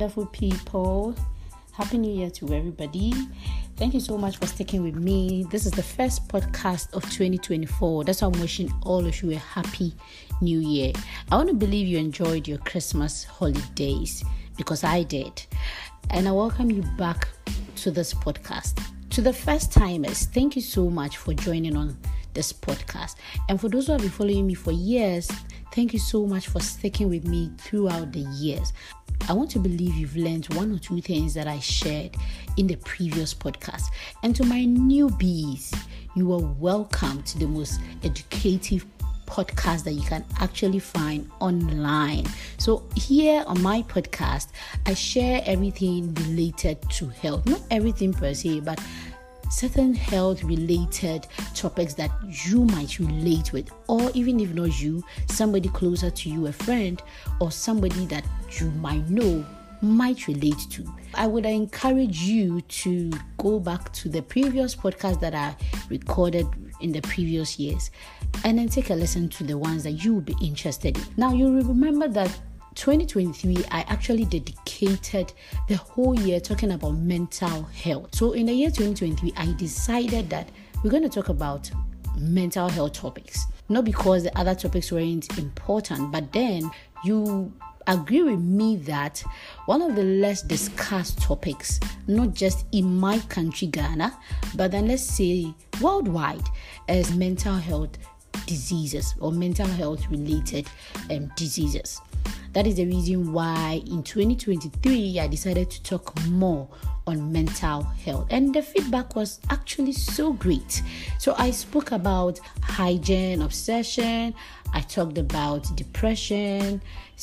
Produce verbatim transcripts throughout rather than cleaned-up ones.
wonderful people. Happy New Year to everybody. Thank you so much for sticking with me. This is the first podcast of twenty twenty-four. That's why I'm wishing all of you a happy New Year. I want to believe you enjoyed your Christmas holidays because I did. And I welcome you back to this podcast. To the first timers, thank you so much for joining on this podcast. And for those who have been following me for years, thank you so much for sticking with me throughout the years. I want to believe you've learned one or two things that I shared in the previous podcast. And to my newbies, you are welcome to the most educative podcast that you can actually find online. So here on my podcast, I share everything related to health. Not everything per se, but certain health related topics that you might relate with, or even if not you, somebody closer to you, a friend, or somebody that you might know might relate to. I would encourage you to go back to the previous podcast that I recorded in the previous years and then take a listen to the ones that you will be interested in. Now, you remember that twenty twenty-three, I actually dedicated the whole year talking about mental health. So in the year twenty twenty-three, I decided that we're going to talk about mental health topics. Not because the other topics weren't important, but then you agree with me that one of the less discussed topics, not just in my country, Ghana, but then let's say worldwide, is mental health diseases or mental health related um, diseases. That is the reason why in twenty twenty-three, I decided to talk more on mental health. And the feedback was actually so great. So I spoke about hygiene, obsession. I talked about depression,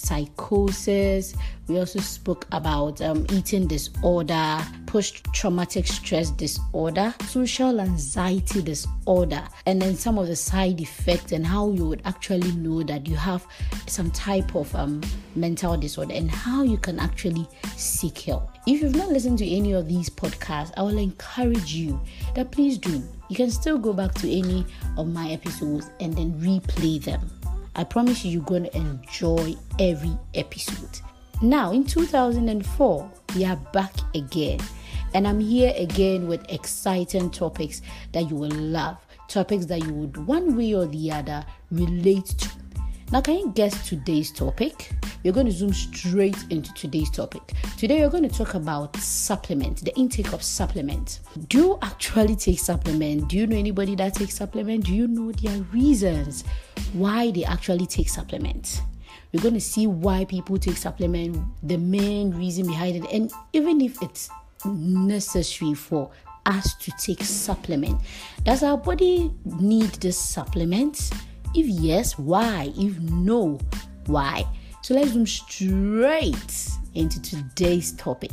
psychosis. We also spoke about um, eating disorder, post-traumatic stress disorder, social anxiety disorder, and then some of the side effects and how you would actually know that you have some type of um, mental disorder and how you can actually seek help. If you've not listened to any of these podcasts, I will encourage you that please do. You can still go back to any of my episodes and then replay them. I promise you, you're going to enjoy every episode. Now, in two thousand four, we are back again. And I'm here again with exciting topics that you will love. Topics that you would, one way or the other, relate to. Now, can you guess today's topic? We're going to zoom straight into today's topic. Today, we're going to talk about supplement, the intake of supplement. Do you actually take supplement? Do you know anybody that takes supplement? Do you know their reasons why they actually take supplement? We're going to see why people take supplement, the main reason behind it, and even if it's necessary for us to take supplement. Does our body need this supplement? If yes, why? If no, why? So let's zoom straight into today's topic.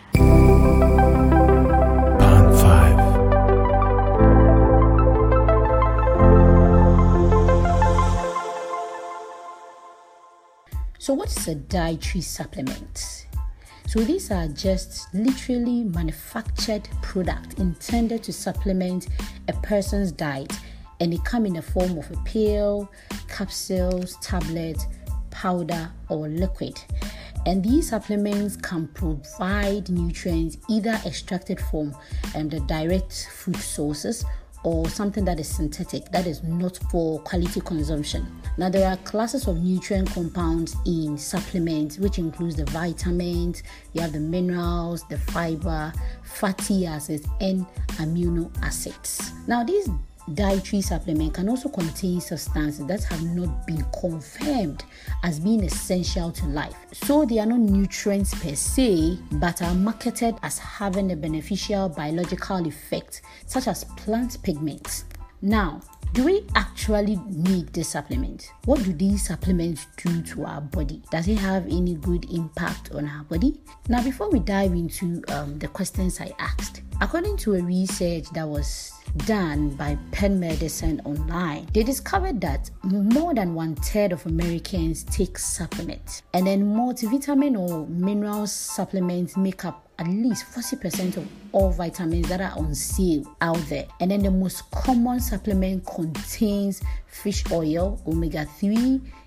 Band five. So what is a dietary supplement? So these are just literally manufactured products intended to supplement a person's diet, and they come in the form of a pill, capsules, tablets, powder, or liquid. And these supplements can provide nutrients either extracted from um, the direct food sources or something that is synthetic, that is not for quality consumption. Now, there are classes of nutrient compounds in supplements, which includes the vitamins, you have the minerals, the fiber, fatty acids, and amino acids. Now, these dietary supplement can also contain substances that have not been confirmed as being essential to life. So they are not nutrients per se, but are marketed as having a beneficial biological effect, such as plant pigments. Now, do we actually need this supplement? What do these supplements do to our body? Does it have any good impact on our body? Now, before we dive into um, the questions I asked, according to a research that was done by Penn Medicine online, they discovered that more than one third of Americans take supplements, and then multivitamin or mineral supplements make up at least forty percent of all vitamins that are on sale out there. And then the most common supplement contains fish oil, omega three,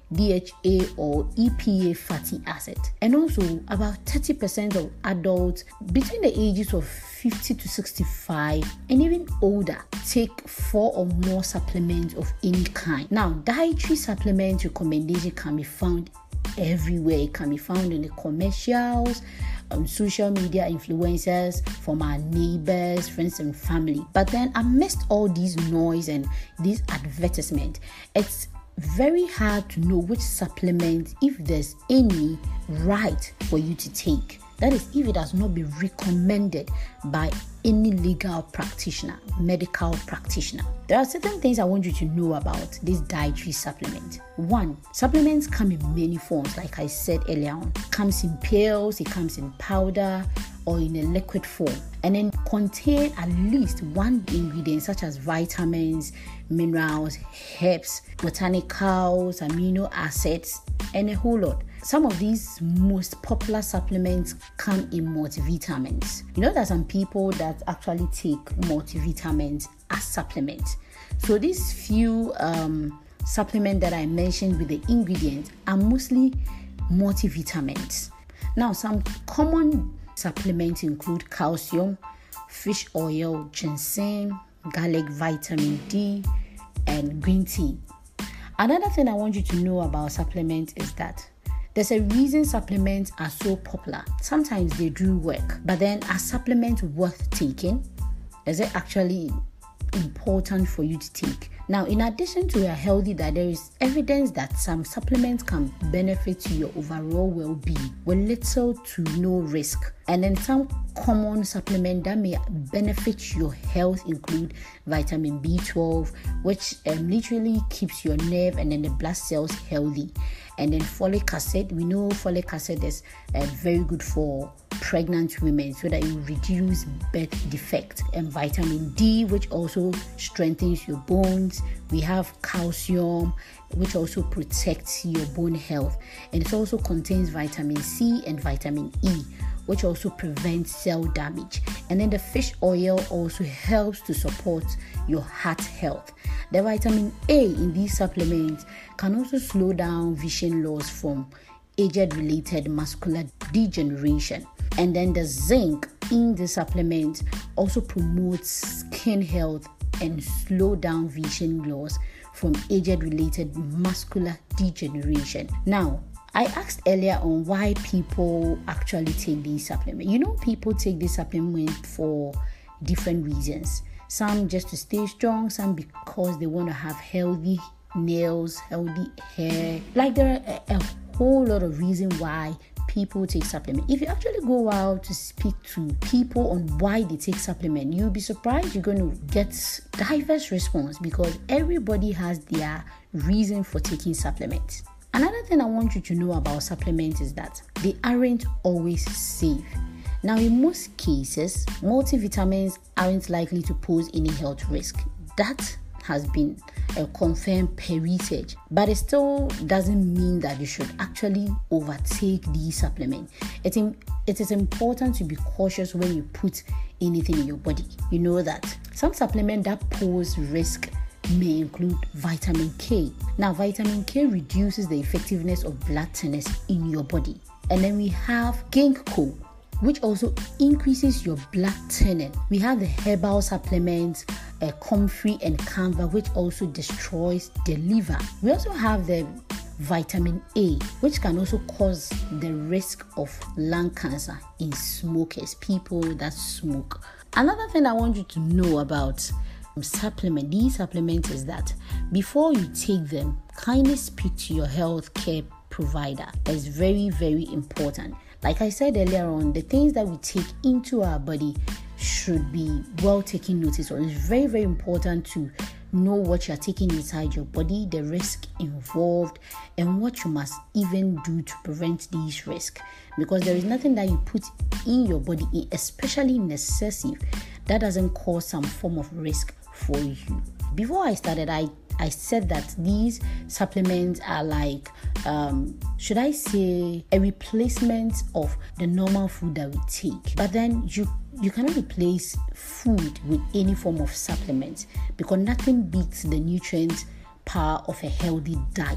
D H A or E P A fatty acid. And also about thirty percent of adults between the ages of fifty to sixty-five and even older take four or more supplements of any kind. Now, dietary supplement recommendation can be found everywhere. It can be found in the commercials, um, social media influencers, from our neighbors, friends and family. But then amidst all these noise and these advertisements, it's very hard to know which supplement, if there's any, right for you to take. That is, if it has not been recommended by any legal practitioner, medical practitioner. There are certain things I want you to know about this dietary supplement. One, supplements come in many forms, like I said earlier on. It comes in pills, it comes in powder, or in a liquid form, and then contain at least one ingredient such as vitamins, minerals, herbs, botanicals, amino acids, and a whole lot. Some of these most popular supplements come in multivitamins. You know, there are some people that actually take multivitamins as supplements. So these few um, supplements that I mentioned with the ingredients are mostly multivitamins. Now, some common supplements include calcium, fish oil, ginseng, garlic, vitamin D, and green tea. Another thing I want you to know about supplements is that there's a reason supplements are so popular. Sometimes they do work, but then are supplements worth taking? Is it actually important for you to take? Now, in addition to a healthy diet, there is evidence that some supplements can benefit your overall well-being with little to no risk. And then some common supplements that may benefit your health include vitamin B twelve, which um, literally keeps your nerve and then the blood cells healthy. And then folic acid, we know folic acid is uh, very good for pregnant women so that it will reduce birth defect. And vitamin D, which also strengthens your bones. We have calcium, which also protects your bone health. And it also contains vitamin C and vitamin E, which also prevents cell damage. And then the fish oil also helps to support your heart health. The vitamin A in these supplements can also slow down vision loss from age-related macular degeneration. And then the zinc in the supplement also promotes skin health and slow down vision loss from age-related macular degeneration. Now, I asked earlier on why people actually take these supplements. You know, people take this supplement for different reasons. Some just to stay strong, some because they want to have healthy nails, healthy hair. Like there are a, a whole lot of reasons why people take supplement. If you actually go out to speak to people on why they take supplement, you'll be surprised you're going to get diverse response because everybody has their reason for taking supplements. Another thing I want you to know about supplements is that they aren't always safe. Now, in most cases, multivitamins aren't likely to pose any health risk. That has been uh, confirmed per research, but it still doesn't mean that you should actually overtake these supplements. It, in, it is important to be cautious when you put anything in your body. You know that some supplements that pose risk may include vitamin K. Now, vitamin K reduces the effectiveness of blood thinners in your body. And then we have ginkgo, which also increases your blood thinning. We have the herbal supplements, uh, comfrey and canva, which also destroys the liver. We also have the vitamin A, which can also cause the risk of lung cancer in smokers, people that smoke. Another thing I want you to know about supplement, these supplements is that before you take them, kindly speak to your healthcare provider. It's very, very important. Like I said earlier on, the things that we take into our body should be well taken notice of. It's very, very important to know what you're taking inside your body, the risk involved, and what you must even do to prevent these risks. Because there is nothing that you put in your body, especially in excessive, that doesn't cause some form of risk for you. Before I started, I I said that these supplements are like, um, should I say, a replacement of the normal food that we take. But then you you cannot replace food with any form of supplement because nothing beats the nutrient power of a healthy diet.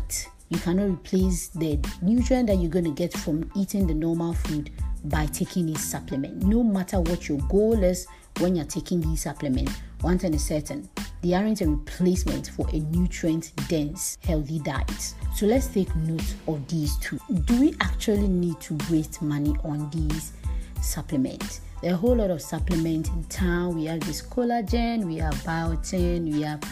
you cannot replace the nutrient that you're going to get from eating the normal food by taking this supplement. No matter what your goal is when you're taking these supplements, one thing is certain: they aren't a replacement for a nutrient-dense, healthy diet. So let's take note of these two. Do we actually need to waste money on these supplements? There are a whole lot of supplements in town. We have this collagen, we have biotin, we have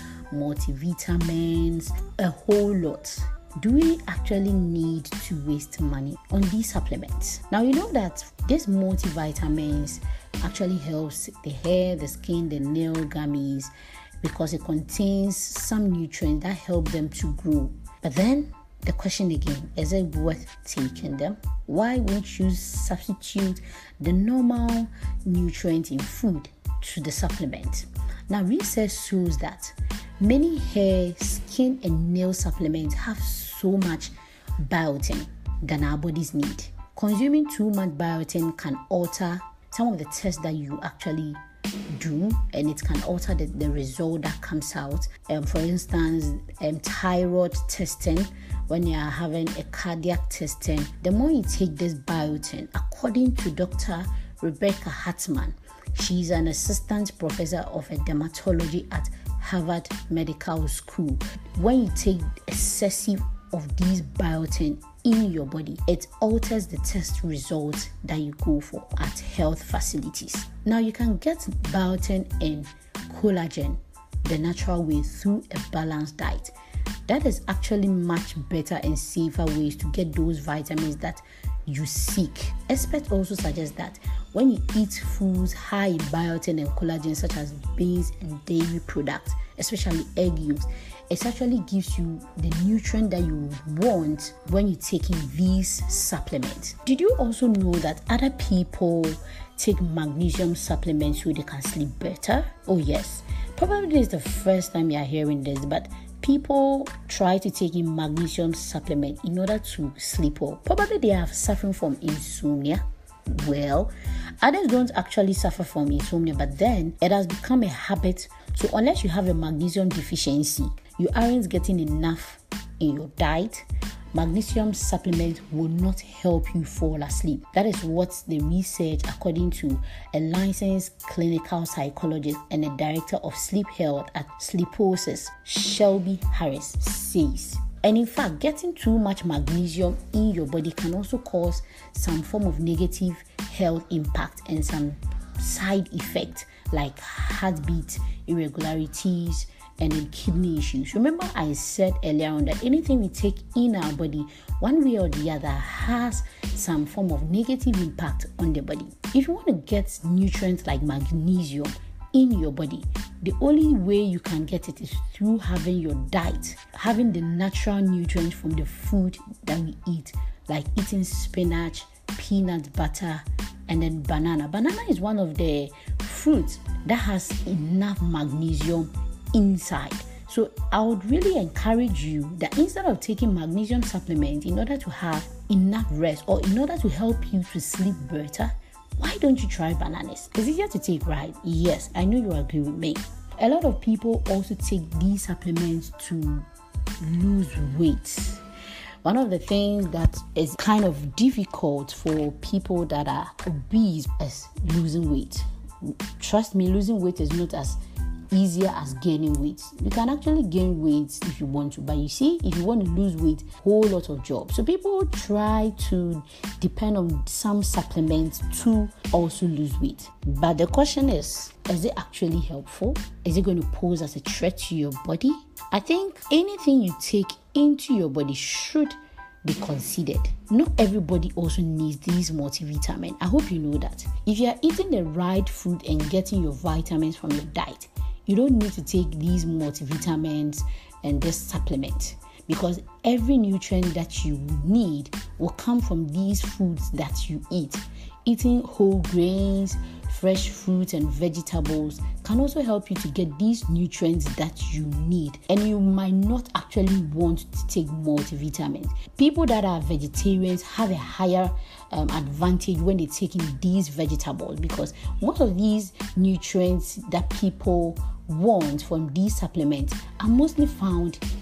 multivitamins, a whole lot. Do we actually need to waste money on these supplements? Now, you know that these multivitamins actually helps the hair, the skin, the nail gummies, because it contains some nutrients that help them to grow. But then the question again, is it worth taking them? Why won't you substitute the normal nutrient in food to the supplement? Now, research shows that many hair, skin, and nail supplements have so much biotin than our bodies need. Consuming too much biotin can alter some of the tests that you actually do, and it can alter the, the result that comes out. Um, for instance, um, thyroid testing, when you are having a cardiac testing, the more you take this biotin, according to Doctor Rebecca Hartman, she's an assistant professor of dermatology at Harvard Medical School. When you take excessive of these biotin in your body, it alters the test results that you go for at health facilities. Now, you can get biotin and collagen the natural way through a balanced diet. That is actually much better and safer ways to get those vitamins that you seek. Experts also suggest that when you eat foods high in biotin and collagen, such as beans and dairy products, especially egg yolks, it actually gives you the nutrient that you want when you're taking these supplements. Did you also know that other people take magnesium supplements so they can sleep better? Oh yes, probably this is the first time you're hearing this, but people try to take in magnesium supplement in order to sleep well. Probably they are suffering from insomnia. Well, others don't actually suffer from insomnia, but then it has become a habit. So unless you have a magnesium deficiency, you aren't getting enough in your diet, magnesium supplement will not help you fall asleep. That is what the research, according to a licensed clinical psychologist and a director of sleep health at Sleeposis, Shelby Harris, says. And in fact, getting too much magnesium in your body can also cause some form of negative health impact and some side effects like heartbeat irregularities and then kidney issues. Remember, I said earlier on that anything we take in our body, one way or the other, has some form of negative impact on the body. If you want to get nutrients like magnesium in your body, the only way you can get it is through having your diet, having the natural nutrients from the food that we eat, like eating spinach, peanut butter, and then banana. Banana is one of the fruits that has enough magnesium inside. So I would really encourage you that instead of taking magnesium supplement in order to have enough rest or in order to help you to sleep better, why don't you try bananas? It's easier to take, right? Yes, I know you agree with me. A lot of people also take these supplements to lose weight. One of the things that is kind of difficult for people that are obese is losing weight. Trust me, losing weight is not as easier as gaining weight. You can actually gain weight if you want to, but you see, if you want to lose weight, whole lot of jobs. So people try to depend on some supplements to also lose weight. But the question is, is it actually helpful? Is it going to pose as a threat to your body? I think anything you take into your body should be considered. Not everybody also needs these multivitamins. I hope you know that. If you are eating the right food and getting your vitamins from your diet, you don't need to take these multivitamins and this supplement, because every nutrient that you need will come from these foods that you eat. Eating whole grains, fresh fruits and vegetables can also help you to get these nutrients that you need, and you might not actually want to take multivitamins. People that are vegetarians have a higher um, advantage when they're taking these vegetables, because most of these nutrients that people want from these supplements are mostly found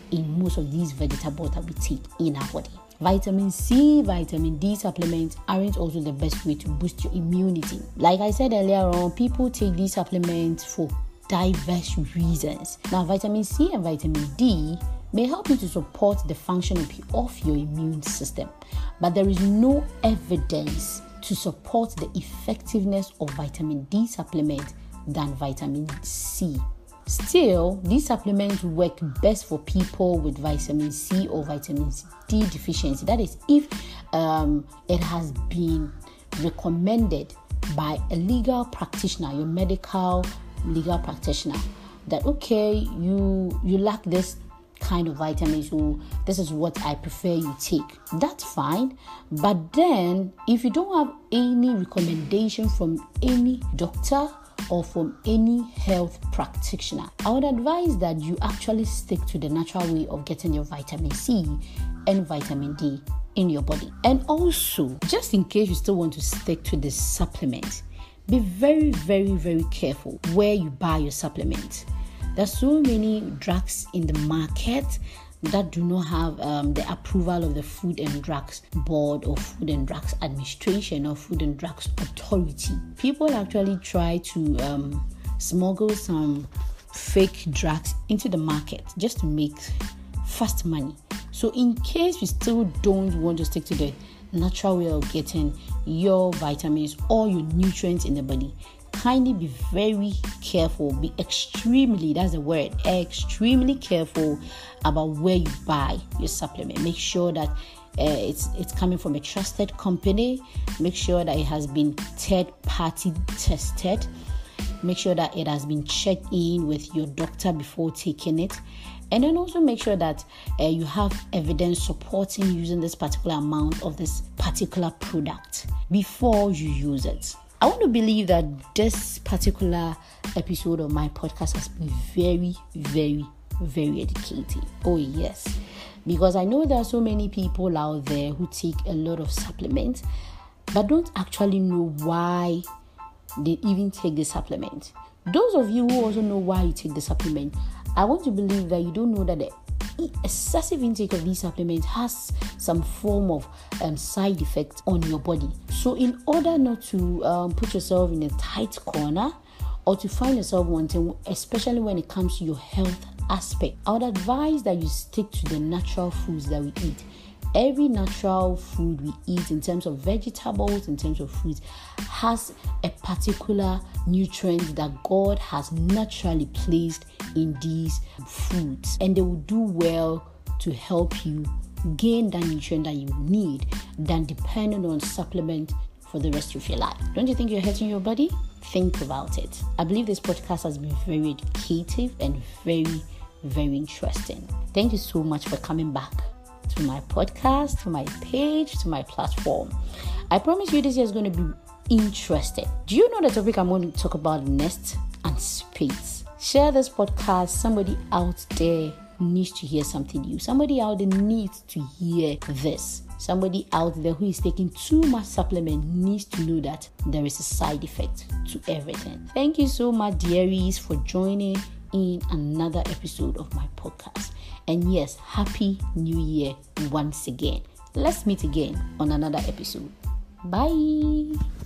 in most of these vegetables that we take in our body. Vitamin C, vitamin D supplements aren't also the best way to boost your immunity. Like I said earlier on, people take these supplements for diverse reasons. Now, vitamin C and vitamin D may help you to support the function of your immune system, but there is no evidence to support the effectiveness of vitamin D supplement than vitamin C. Still, these supplements work best for people with vitamin C or vitamin D deficiency. That is, if um, it has been recommended by a legal practitioner, your medical legal practitioner, that okay, you you lack this kind of vitamin, so this is what I prefer you take. That's fine. But then, if you don't have any recommendation from any doctor or from any health practitioner, I would advise that you actually stick to the natural way of getting your vitamin C and vitamin D in your body. And also, just in case you still want to stick to this supplement, be very, very, very careful where you buy your supplement. There's so many drugs in the market that do not have um, the approval of the Food and Drugs Board or Food and Drugs Administration or Food and Drugs Authority. People actually try to um, smuggle some fake drugs into the market just to make fast money. So in case you still don't want to stick to the natural way of getting your vitamins or your nutrients in the body, kindly be very careful, be extremely, that's the word, extremely careful about where you buy your supplement. Make sure that uh, it's it's coming from a trusted company. Make sure that it has been third party tested. Make sure that it has been checked in with your doctor before taking it. And then also make sure that uh, you have evidence supporting using this particular amount of this particular product before you use it. I want to believe that this particular episode of my podcast has been very, very, very educative. Oh, yes. Because I know there are so many people out there who take a lot of supplements, but don't actually know why they even take the supplement. Those of you who also know why you take the supplement, I want to believe that you don't know that the excessive intake of these supplements has some form of um, side effect on your body. So in order not to um, put yourself in a tight corner or to find yourself wanting, especially when it comes to your health aspect, I would advise that you stick to the natural foods that we eat. Every natural food we eat, in terms of vegetables, in terms of fruits, has a particular nutrient that God has naturally placed in these foods, and they will do well to help you gain that nutrient that you need than depending on supplement for the rest of your life. Don't you think you're hurting your body? Think about it. I believe this podcast has been very educative and very, very interesting. Thank you so much for coming back to my podcast, to my page, to my platform. I promise you this year is going to be interesting. Do you know the topic I'm going to talk about next? And space. Share this podcast. Somebody out there needs to hear something new. Somebody out there needs to hear this. Somebody out there who is taking too much supplement needs to know that there is a side effect to everything. Thank you so much, dearies, for joining in another episode of my podcast. And yes, happy new year once again. Let's meet again on another episode. Bye.